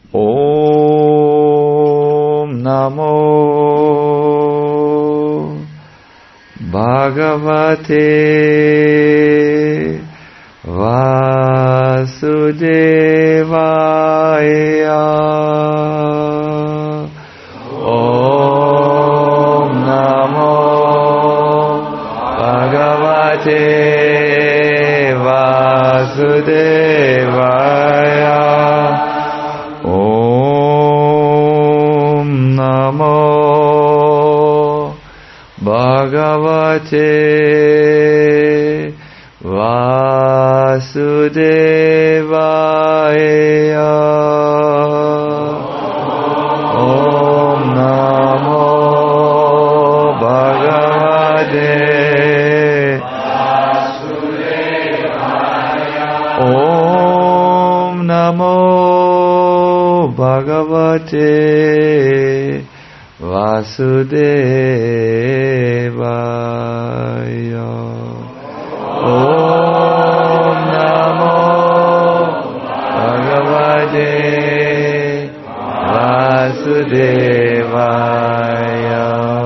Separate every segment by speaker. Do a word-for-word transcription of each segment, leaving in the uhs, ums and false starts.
Speaker 1: Om Namo Bhagavate Vasudevaya. Om Namo Bhagavate Vasudevaya. Om Namo Bhagavate Vasudevaya. Om Namo Bhagavate Vasudevaya. Om Namo Bhagavate Vasudevaya. Om Namo Bhagavate Vasudevaya.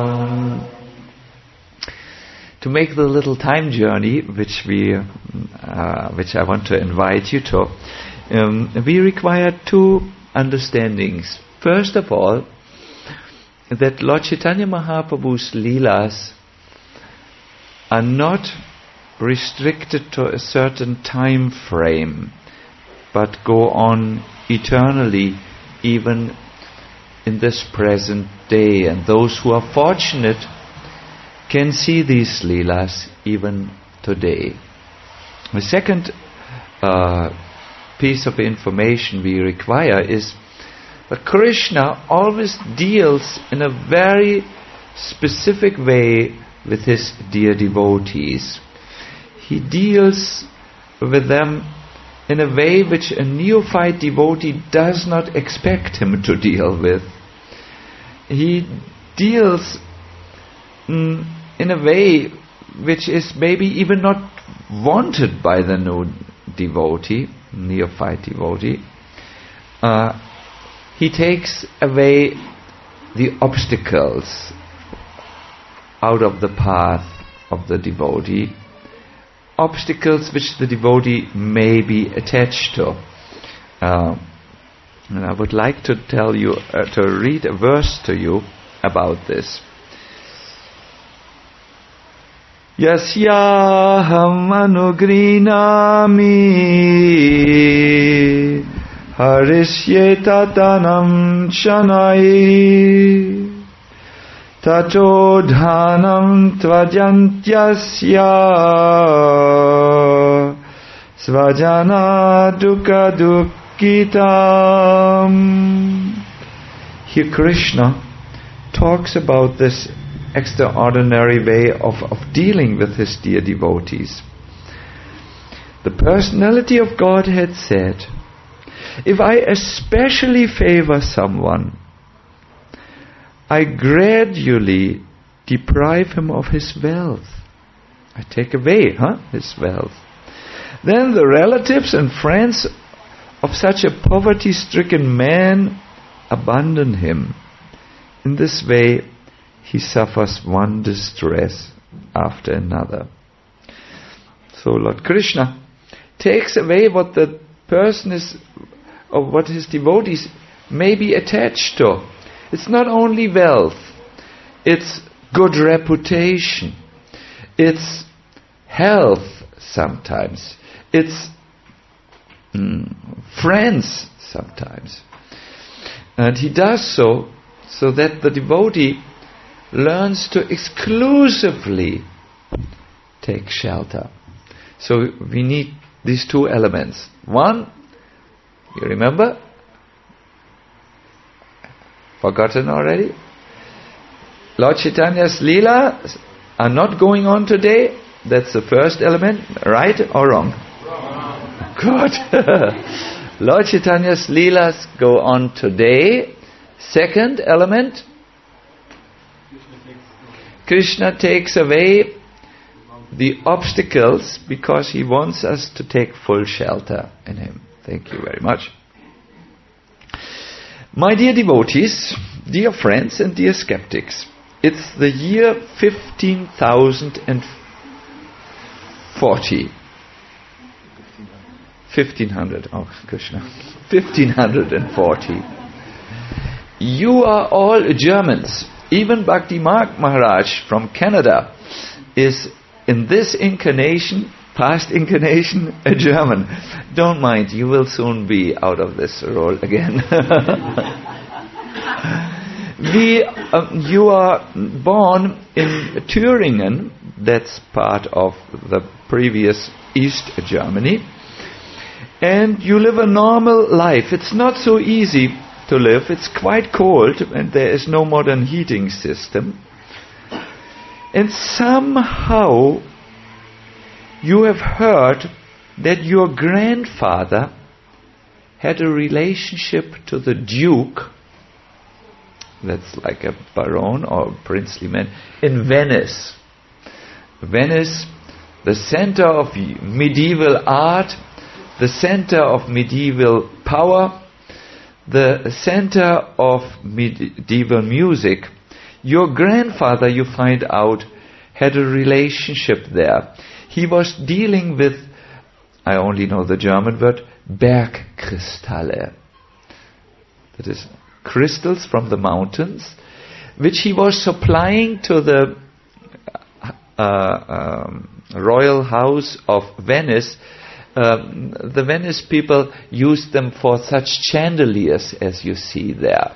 Speaker 1: To make the little time journey, which we, uh, which I want to invite you to, um, we require two understandings. First of all, that Lord Chaitanya Mahaprabhu's Leelas are not restricted to a certain time frame, but go on eternally, even in this present day. And those who are fortunate can see these Leelas even today. The second uh, piece of information we require is that Krishna always deals in a very specific way with his dear devotees. He deals with them in a way which a neophyte devotee does not expect him to deal with. He deals mm, in a way which is maybe even not wanted by the new devotee, neophyte devotee. Uh, he takes away the obstacles out of the path of the devotee, obstacles which the devotee may be attached to. Uh, and I would like to tell you, uh, to read a verse to you about this. Yasyaham anugrinami harishyetatanam shanai tato dhanam tvajantyasya svajana dukkha dukkitam. Here Krishna talks about this extraordinary way of, of dealing with his dear devotees. The personality of Godhead said, if I especially favor someone, I gradually deprive him of his wealth. I take away huh, his wealth. Then the relatives and friends of such a poverty-stricken man abandon him. In this way, he suffers one distress after another. So Lord Krishna takes away what the person is, or what his devotees may be attached to. It's not only wealth, it's good reputation, it's health sometimes, it's mm, friends sometimes. And he does so so that the devotee learns to exclusively take shelter. So we need these two elements. One, you remember? Forgotten already? Lord Chaitanya's Leela are not going on today. That's the first element. Right or wrong? Wrong. Good. Lord Chaitanya's Leelas go on today. Second element, Krishna takes away the obstacles because he wants us to take full shelter in him. Thank you very much. My dear devotees, dear friends and dear skeptics, it's the year fifteen thousand forty. fifteen hundred, oh Krishna, fifteen forty. You are all Germans. Even Bhakti Maharaj from Canada is in this incarnation, past incarnation, a German. Don't mind, you will soon be out of this role again. we, uh, you are born in Thüringen, that's part of the previous East Germany, and you live a normal life. It's not so easy to live. It's quite cold and there is no modern heating system. And somehow you have heard that your grandfather had a relationship to the Duke, that's like a baron or princely man, in Venice. Venice, the center of medieval art, the center of medieval power, the center of medieval music. Your grandfather, you find out, had a relationship there. He was dealing with, I only know the German word, Bergkristalle. That is crystals from the mountains, which he was supplying to the uh, um, royal house of Venice. Um, the Venice people used them for such chandeliers as you see there.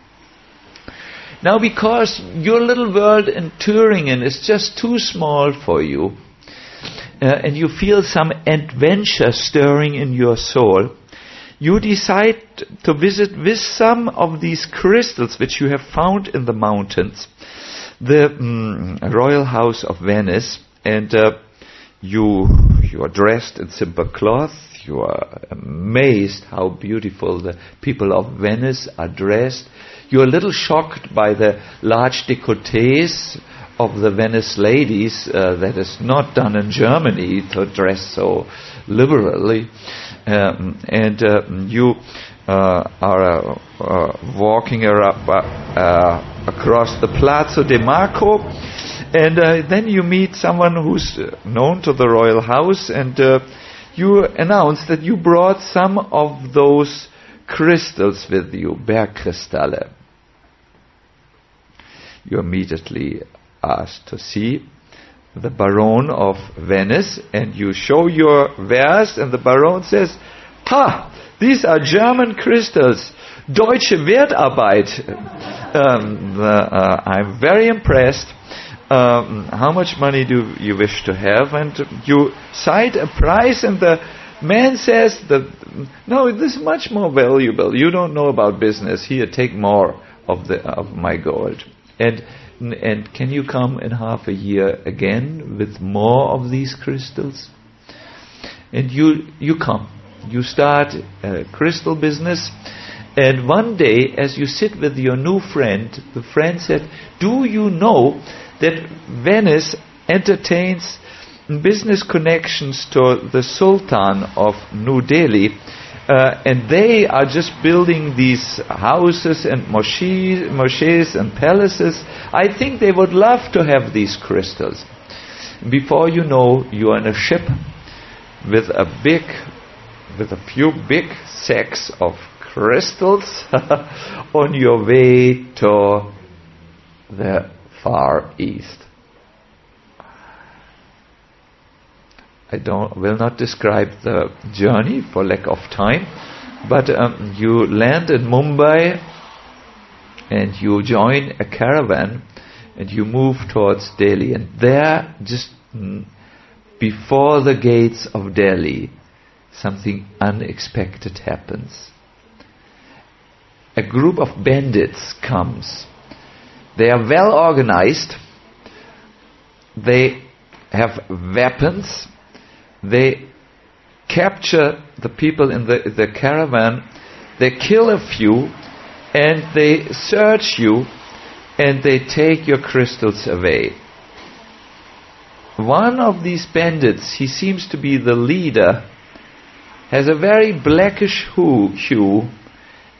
Speaker 1: Now, because your little world in Thüringen is just too small for you, uh, and you feel some adventure stirring in your soul, you decide to visit with some of these crystals which you have found in the mountains, the um, royal house of Venice, and uh, You you are dressed in simple cloth. You are amazed how beautiful the people of Venice are dressed. You are a little shocked by the large décolletés of the Venice ladies. Uh, that is not done in Germany to dress so liberally. Um, and uh, you uh, are uh, uh, walking around, uh, across the Palazzo de Marco. And uh, then you meet someone who's uh, known to the royal house, and uh, you announce that you brought some of those crystals with you, Bergkristalle. You immediately asked to see the Baron of Venice, and you show your wares, and the Baron says, "Ha! These are German crystals, Deutsche Wertarbeit. Um, the, uh, I'm very impressed. Um, how much money do you wish to have?" And you cite a price, and the man says that, "No, this is much more valuable. You don't know about business. Here, take more of the of my gold." And and can you come in half a year again with more of these crystals? And you you come. You start a crystal business. And one day, as you sit with your new friend, the friend said, "Do you know that Venice entertains business connections to the Sultan of New Delhi, uh, and they are just building these houses and mosques, mosques and palaces. I think they would love to have these crystals." Before you know, you are in a ship with a big, with a few big sacks of crystals on your way to the Far East. I don't will not describe the journey for lack of time, but um, you land in Mumbai and you join a caravan and you move towards Delhi, and there, just mm, before the gates of Delhi, something unexpected happens. A group of bandits comes. They are well organized. They have weapons. They capture the people in the, the caravan. They kill a few, and they search you, and they take your crystals away. One of these bandits, he seems to be the leader, has a very blackish hue,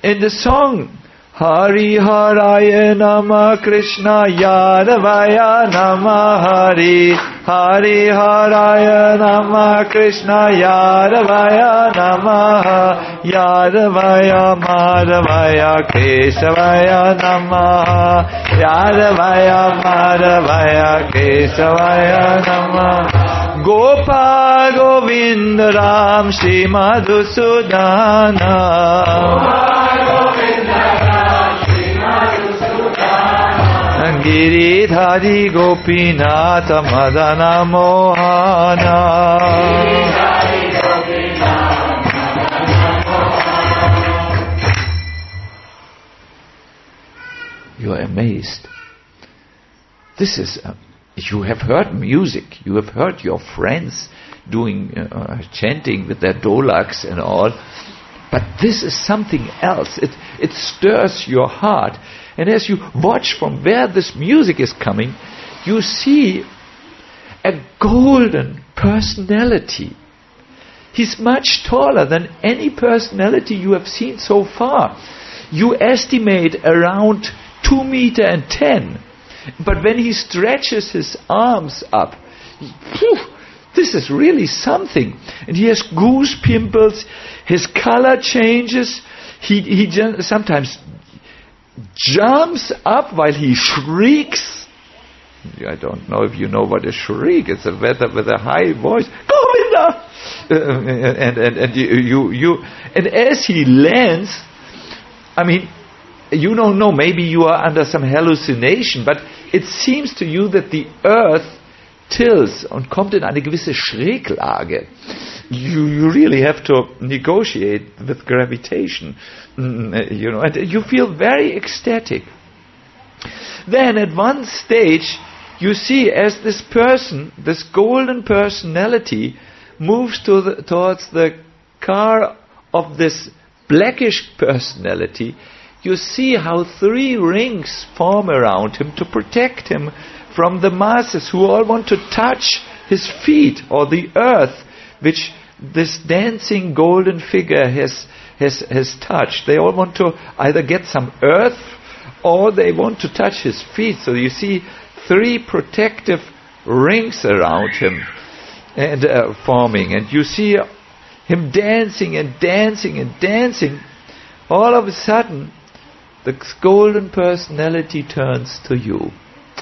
Speaker 1: in the song, Hari Haraya Nama Krishna Yadavaya Nama Hari Hari Haraya Nama Krishna Yadavaya Nama Yadavaya Madhavaya Kesavaya Nama Yadavaya Madhavaya Kesavaya Nama Gopal Govinda Ram Shri Madhusudana Giridhari Gopinatha Madana Mohana. You are amazed. This is, uh, you have heard music, you have heard your friends doing, uh, chanting with their dolaks and all, but this is something else. It, it stirs your heart. And as you watch from where this music is coming, you see a golden personality. He's much taller than any personality you have seen so far. You estimate around two meter and ten. But when he stretches his arms up, phew, this is really something. And he has goose pimples. His color changes. He he just sometimes jumps up while he shrieks. I don't know if you know what a shriek is. A weather with a high voice. Govinda! Uh, and and and you, you you and as he lands, I mean, you don't know. Maybe you are under some hallucination, but it seems to you that the earth tilts und kommt in eine gewisse Schräglage. You, you really have to negotiate with gravitation, mm, you know, and you feel very ecstatic. Then at one stage, you see as this person, this golden personality, moves to the, towards the car of this blackish personality, you see how three rings form around him to protect him from the masses who all want to touch his feet or the earth, which this dancing golden figure has, has, has touched. They all want to either get some earth or they want to touch his feet. So you see three protective rings around him and uh, forming. And you see him dancing and dancing and dancing. All of a sudden, the golden personality turns to you.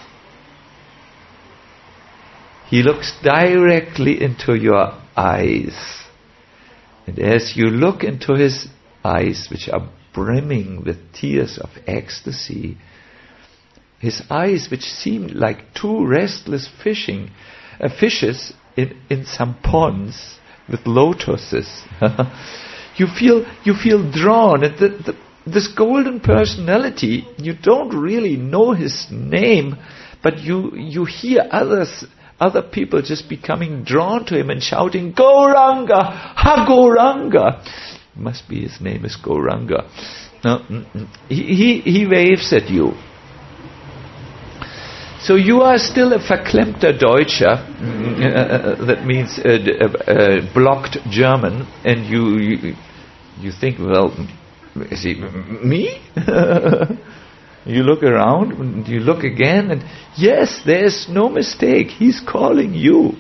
Speaker 1: He looks directly into your eyes. And as you look into his eyes, which are brimming with tears of ecstasy, his eyes, which seem like two restless fishing uh, fishes in, in some ponds with lotuses, you feel you feel drawn. And the, the, this golden personality, you don't really know his name, but you you hear others. Other people just becoming drawn to him and shouting, Gauranga! Ha Gauranga! Must be his name is Gauranga. No, he, he, he waves at you. So you are still a verklemmter Deutscher, uh, that means uh, uh, blocked German, and you, you, you think, well, is he me? You look around, and you look again, and yes, there is no mistake. He's calling you.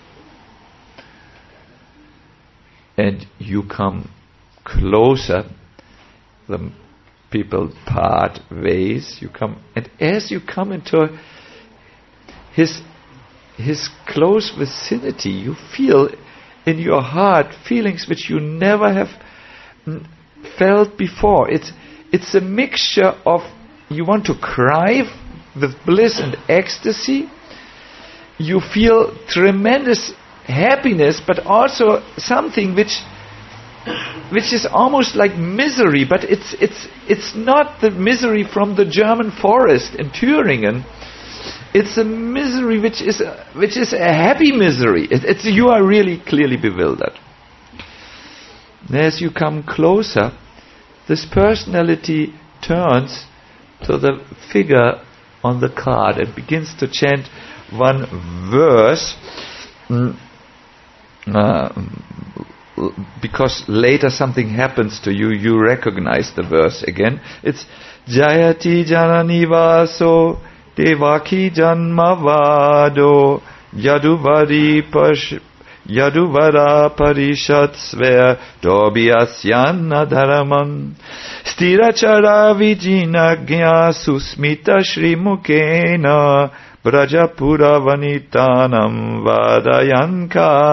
Speaker 1: And you come closer. The people part ways. You come, and as you come into his his close vicinity, you feel in your heart feelings which you never have felt before. It's it's a mixture of, you want to cry with bliss and ecstasy. You feel tremendous happiness, but also something which which is almost like misery, but it's it's it's not the misery from the German forest in Thüringen. It's a misery which is a, which is a happy misery. It, it's you are really clearly bewildered. And as you come closer, this personality turns to the figure on the card and begins to chant one verse. Mm, uh, because later something happens to you, you recognize the verse again. It's Jayati Janani Vaso Devaki Janmavado Yaduvari Pash Yaduvara Parishat Sver Dobhyasyana Dharaman Stirachara Vijinagya Susmita Shrimukena Brajapura Vanitanam Vadayan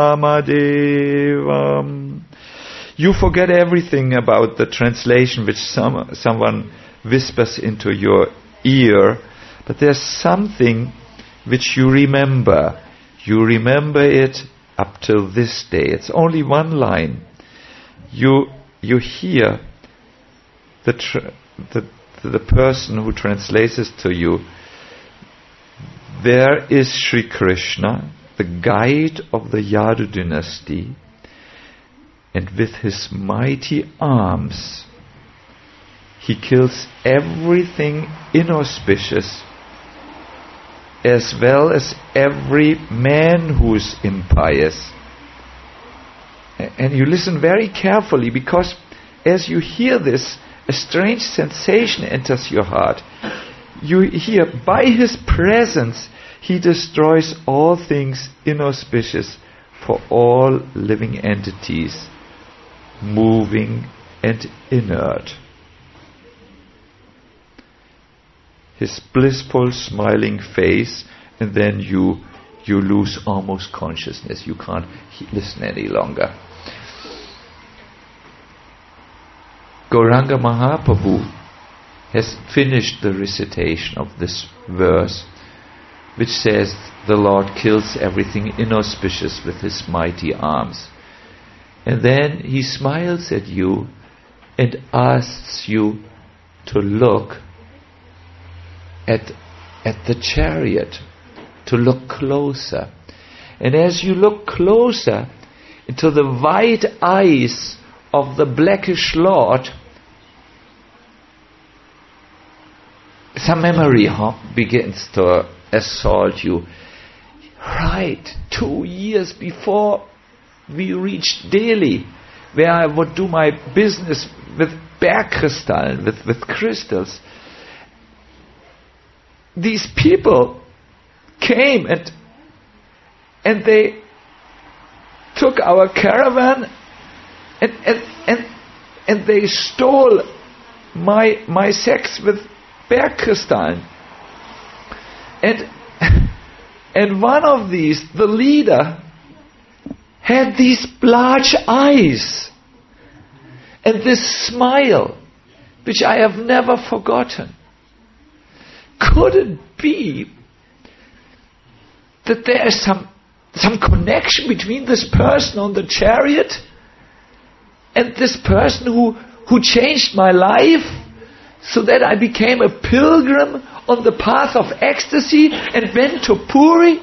Speaker 1: Kamadevam. You forget everything about the translation which some, someone whispers into your ear, but there's something which you remember. You remember it up till this day. It's only one line. You you hear the tr- the the person who translates it to you. There is Sri Krishna, the guide of the Yadu dynasty, and with his mighty arms he kills everything inauspicious, as well as every man who is impious. And you listen very carefully, because as you hear this, a strange sensation enters your heart. You hear, by his presence, he destroys all things inauspicious for all living entities, moving and inert. His blissful smiling face, and then you you lose almost consciousness. You can't he- listen any longer. Gauranga Mahaprabhu has finished the recitation of this verse, which says the Lord kills everything inauspicious with his mighty arms. And then he smiles at you and asks you to look at, at the chariot, to look closer. And as you look closer into the wide eyes of the blackish Lord, some memory huh, begins to assault you. Right, two years before we reached Delhi, where I would do my business with bergkristallen, with, with crystals, these people came and and they took our caravan and and and, and they stole my my sacks with bergkristallen. And and one of these, the leader, had these large eyes and this smile, which I have never forgotten. Could it be that there is some some connection between this person on the chariot and this person who who changed my life, so that I became a pilgrim on the path of ecstasy and went to Puri?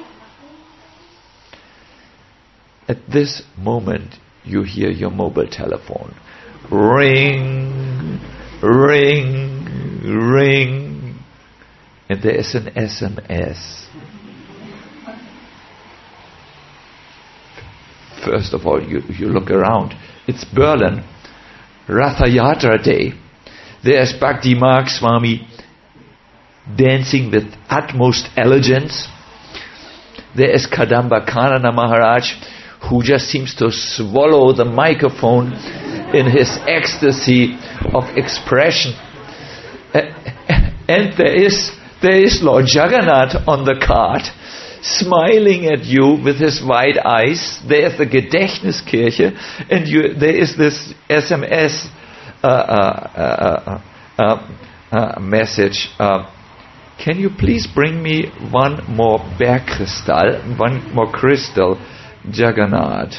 Speaker 1: At this moment, you hear your mobile telephone. Ring, ring, ring. And there is an S M S. First of all, you, you look around. It's Berlin, Ratha Yatra Day. There's Bhakti Mark Swami dancing with utmost elegance. There is Kadamba Kanana Maharaj, who just seems to swallow the microphone in his ecstasy of expression. Uh, and there is there is Lord Jagannath on the cart, smiling at you with his wide eyes. There is the Gedächtniskirche, and you, there is this S M S uh, uh, uh, uh, uh, message. Uh, can you please bring me one more bergkristall, one more crystal, Jagannath?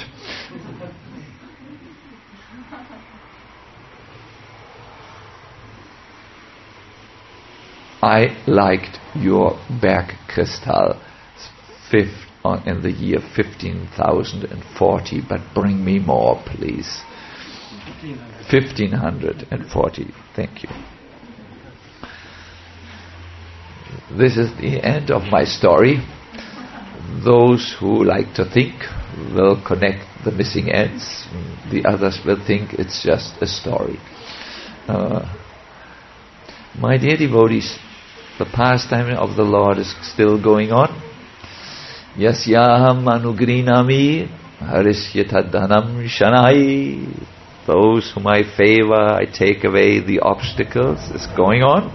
Speaker 1: I liked your bergkristall in the year fifteen thousand forty, but bring me more, please. fifteen forty. Thank you. This is the end of my story. Those who like to think will connect the missing ends. The others will think it's just a story. Uh, my dear devotees, the pastime of the Lord is still going on. Yasyaham anugrinami harishyatadhanam shanai. Those whom I favor, I take away the obstacles, is going on.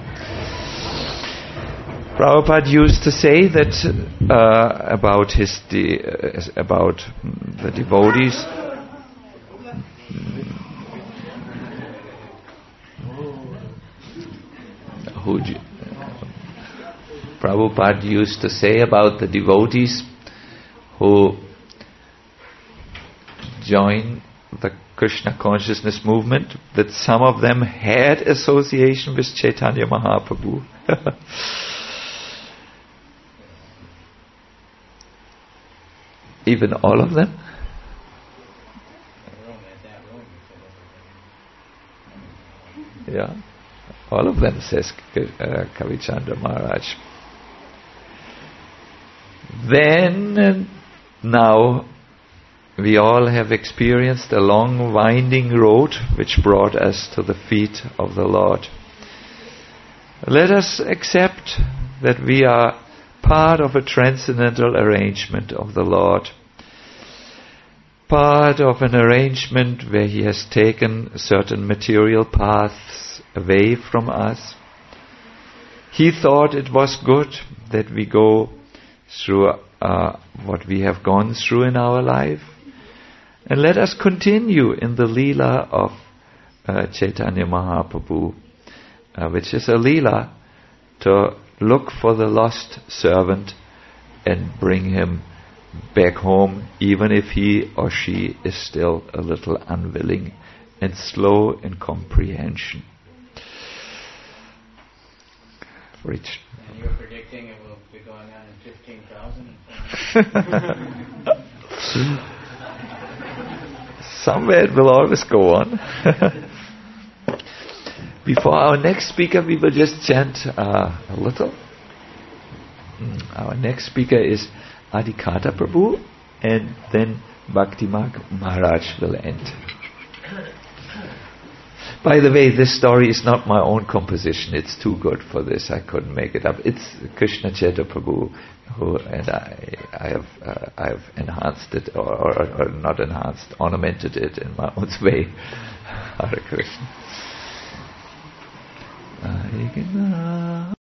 Speaker 1: Prabhupada used to say that uh, about his de- uh, about the devotees. Who Prabhupada used to say about the devotees who join the Krishna consciousness movement, that some of them had association with Chaitanya Mahaprabhu. Even all of them? Yeah, all of them, says uh, Kavichandra Maharaj. Then, now, we all have experienced a long winding road which brought us to the feet of the Lord. Let us accept that we are part of a transcendental arrangement of the Lord, part of an arrangement where He has taken certain material paths away from us. He thought it was good that we go through uh, what we have gone through in our life, and let us continue in the Leela of uh, Chaitanya Mahaprabhu, uh, which is a Leela to look for the lost servant and bring him back home, even if he or she is still a little unwilling and slow in comprehension. Reach.
Speaker 2: And you're predicting it will be going on in fifteen thousand?
Speaker 1: Somewhere it will always go on. Before our next speaker, we will just chant uh, a little. Our next speaker is Adhikata Prabhu, and then Bhakti Maharaj will end. By the way, this story is not my own composition. It's too good for this. I couldn't make it up. It's Krishna Chaitanya Prabhu, who and I, I have, uh, I have enhanced it, or, or, or not enhanced, ornamented it in my own way. Hare Krishna.